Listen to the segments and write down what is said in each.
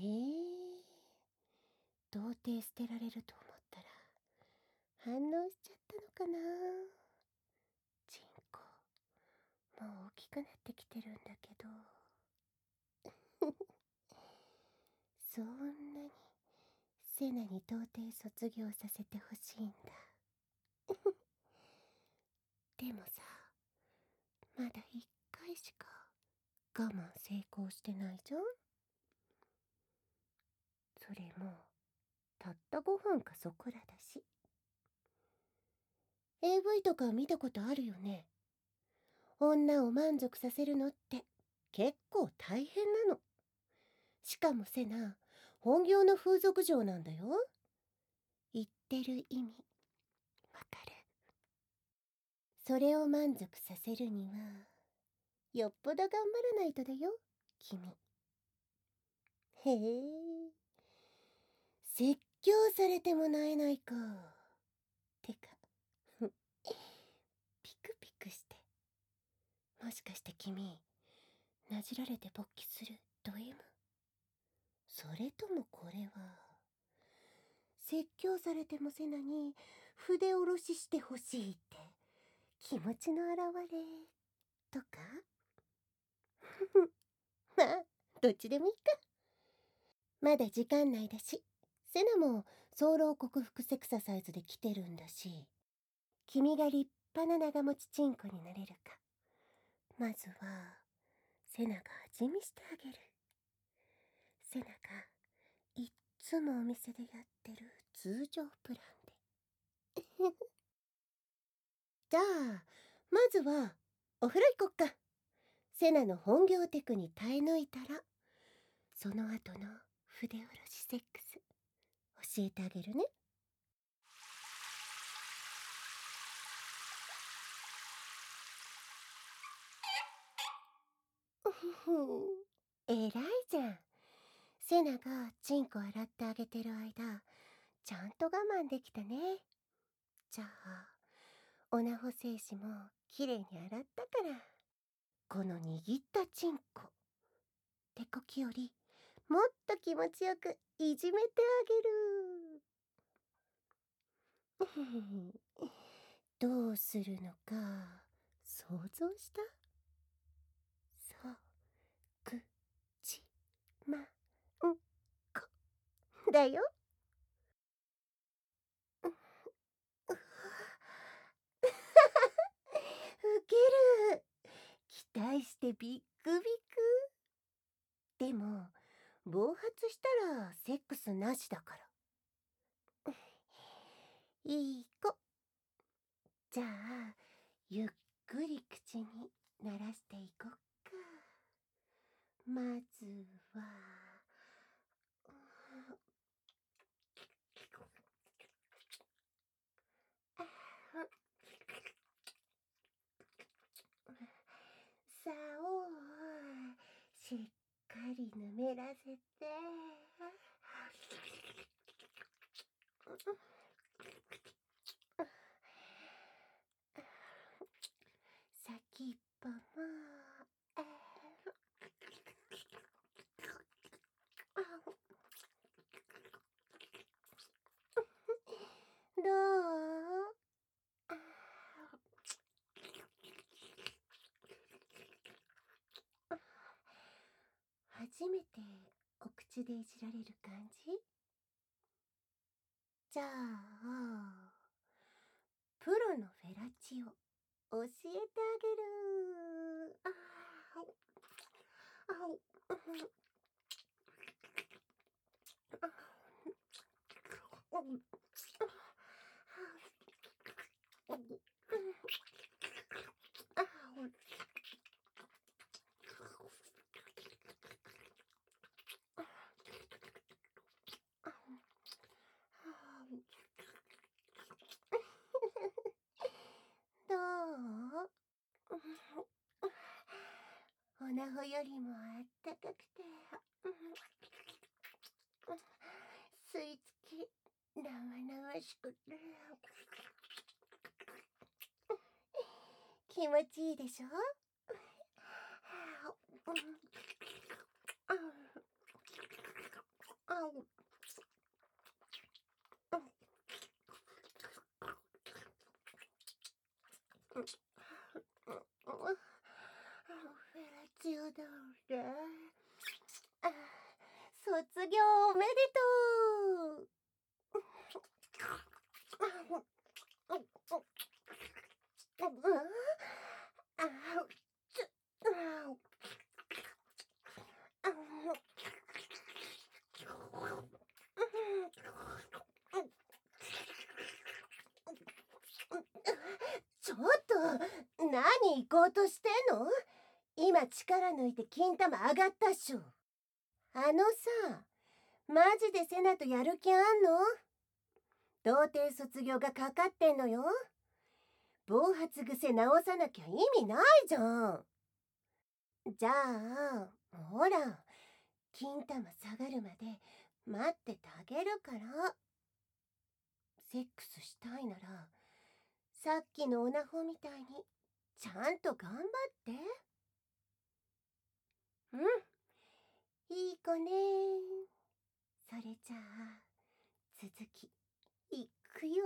え。童貞捨てられると思ったら反応しちゃったのかな。チンコもう大きくなってきてるんだけどそんなにセナに童貞卒業させてほしいんだでもさ、まだ1回しか我慢成功してないじゃん。それもたった5分かそこらだし。 AV とか見たことあるよね。女を満足させるのって結構大変なの。しかもセナ、本業の風俗嬢なんだよ。言ってる意味わかる？それを満足させるにはよっぽど頑張らないとだよ、君。へえ、説教されてもなえないか。てかピクピクして、もしかして君なじられて勃起するド M？ それともこれは説教されてもせなに筆下ろししてほしいって気持ちの表れとかまあどっちでもいいか。まだ時間内だし、セナも早漏克服セクササイズで来てるんだし、君が立派な長持ちチンコになれるか、まずはセナが味見してあげる。セナがいっつもお店でやってる通常プランでじゃあまずはお風呂行こっか。セナの本業テクに耐え抜いたらその後の筆下ろしセックス教えてあげるね。偉いじゃん。セナがチンコ洗ってあげてる間ちゃんと我慢できたね。じゃあオナホ精子もきれいに洗ったから、この握ったチンコ手こきよりもっと気持ちよくいじめてあげるどうするのか想像した？そう、くちまんこだよ。ウケる。期待してビックビック。でも暴発したらセックスなしだから。いい子。じゃあゆっくり口に鳴らしていこっか。まずはさおをしっかりぬめらせて、先っぽもどう？初めてお口でいじられる感じ？じゃあプロのフェラチオ教えてあげる。どう？おなほよりもあったかくて吸い付き生々しくて気持ちいいでしょ？ ちをどれ。あ、卒業おめでとう。ちょっと、何行こうとしてんの？今力抜いて金玉上がったっしょ。さ、マジでセナとやる気あんの？童貞卒業がかかってんのよ。暴発癖直さなきゃ意味ないじゃん。じゃあ、ほら、金玉下がるまで待っててあげるから。セックスしたいなら、さっきのオナホみたいにちゃんと頑張って。うん、いい子ね。それじゃあ、続きいくよ。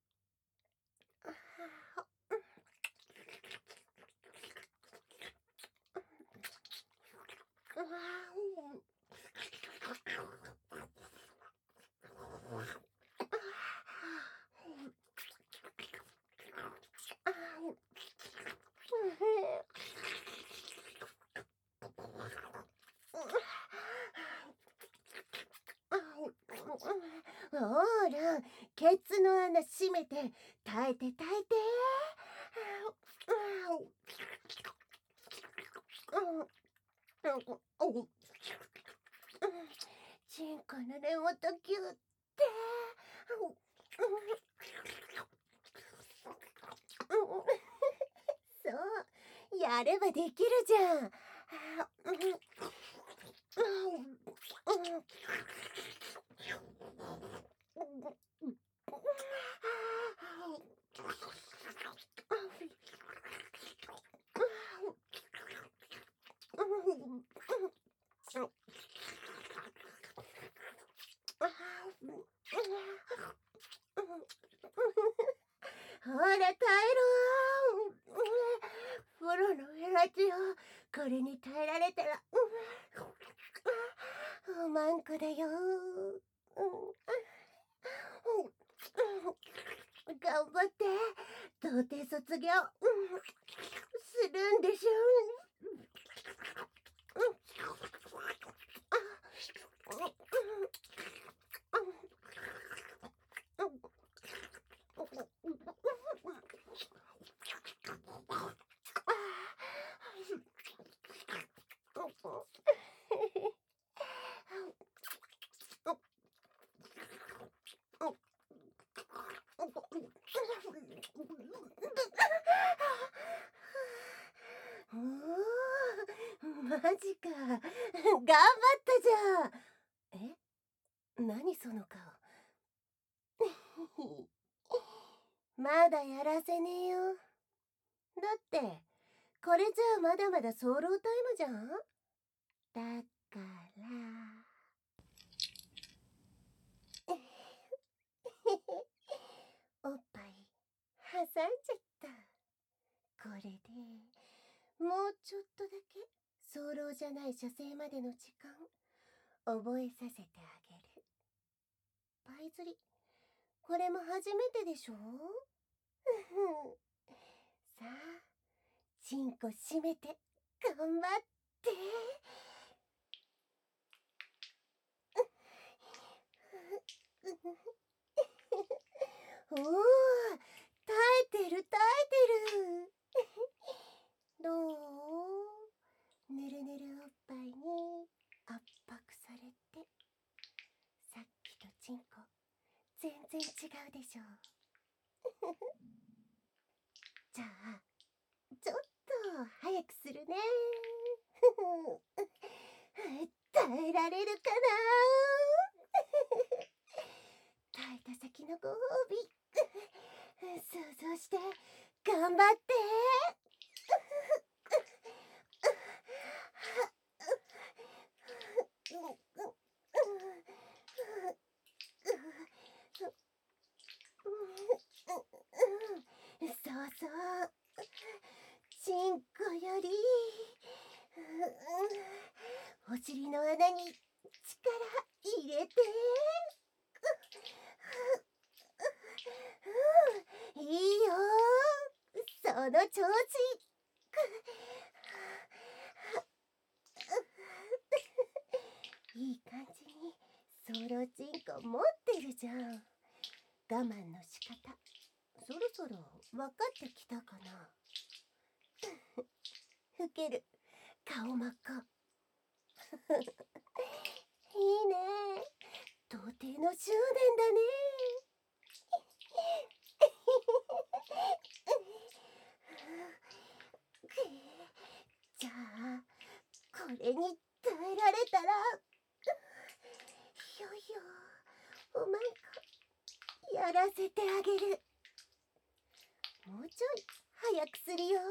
ほら、ケツの穴閉めて、耐えて耐えて。チンコの根元ギュッて。そう、やればできるじゃん。ほら耐えろ。プロのエラチよ。これに耐えられたらマンコだよ。頑張って。童貞卒業するんでしょ。マジか。頑張ったじゃん。何その顔。まだやらせねえよ。だってこれじゃあまだまだソロタイムじゃん。だからおっぱい挟んじゃった。これでもうちょっとだけ早漏じゃない射精までの時間覚えさせてあげる。パイ釣り、これも初めてでしょ。さあ、チンコ閉めて頑張って。おお、耐えてる耐えてる。どう？ぬるぬるおっぱいに圧迫されて、さっきとチンコ全然違うでしょ。じゃあちょっと早くするね。耐えられるかな。耐えた先のご褒美想像して頑張って。そうそう、チンコよりお尻の穴に力入れて。いいよ。その調子。いい感じにソロチンコ持ってるじゃん。我慢の仕方、そろそろ分かってきたかな。老ける顔真っ赤。いいね。童貞の執念だね。じゃあこれに耐えられたら、いよいよおまんこやらせてあげる。もうちょい早くするよ。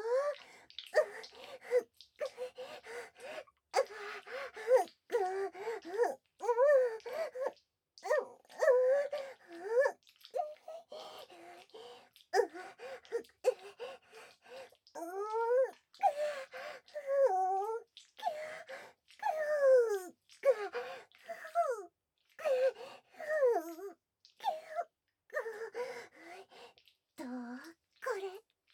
どうこれ。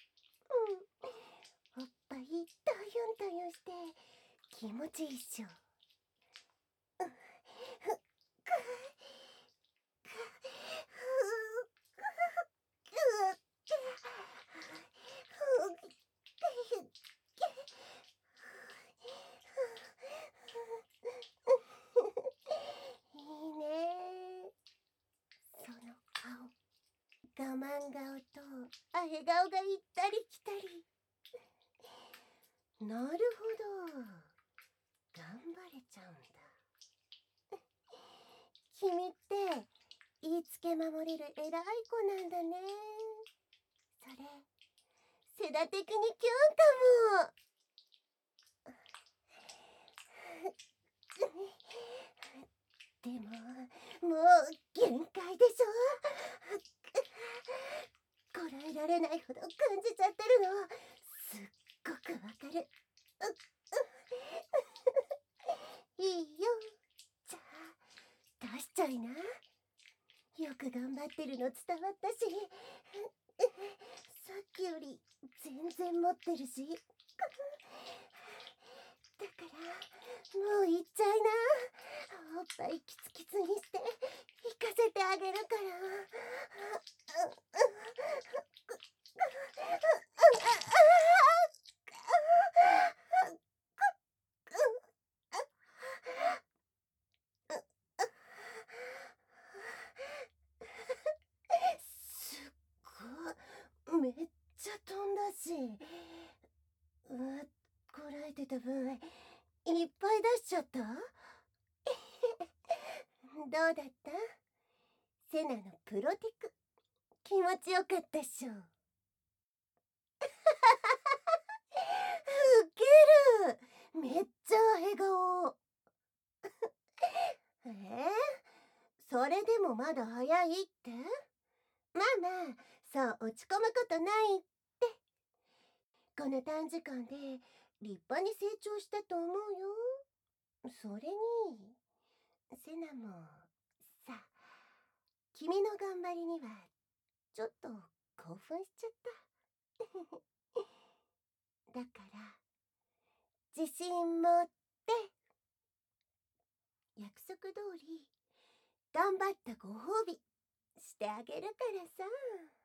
おっぱいトユントユンして気持ちいいっしょ。いいね。その顔、我慢顔とあへ顔が行ったり来たり。なるほど、頑張れちゃうんだ。君って言いつけ守れる偉い子なんだね。それセダ的にキュンかも。でももう限界でしょ。こらえられないほど感じちゃってるのすっごくわかる。いいよ。じゃあ出しちゃいな。よく頑張ってるの伝わったし、さっきより全然持ってるし。だからもう行っちゃいな。おっぱいキツキツにして行かせてあげるから。すっごい、めっちゃ飛んだし、こらえてた分いっぱい出しちゃった。どうだった？セナのプロテク、気持ちよかったっしょ。ウケる。めっちゃ笑顔。それでもまだ早いって。まあまあ、そう落ち込むことないって。この短時間で立派に成長したと思うよ。それにセナもさ、君の頑張りにはちょっと興奮しちゃった。だから自信持って約束通り頑張ったご褒美してあげるからさ。